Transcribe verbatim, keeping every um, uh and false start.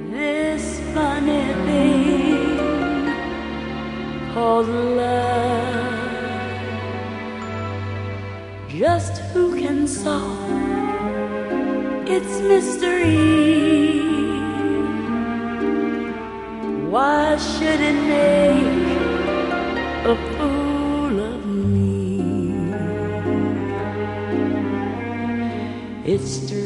This funny thing called love, just who can solve its mystery? Why should it make a fool of me? It's true.